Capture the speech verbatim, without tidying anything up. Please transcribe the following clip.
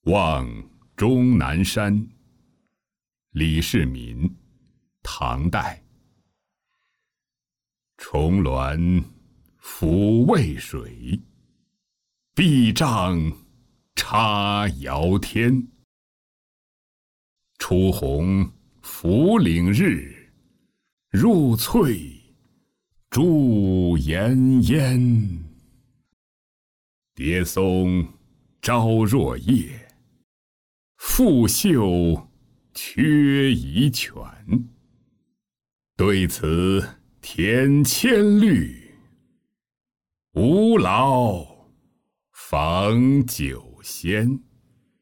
望终南山，李世民，唐代。重峦抚渭水，碧嶂插遥天。出鸿浮岭日，入翠珠岩烟。叠松朝若夜，复嗅缺遗泉。对此天千虑，吾劳访九仙。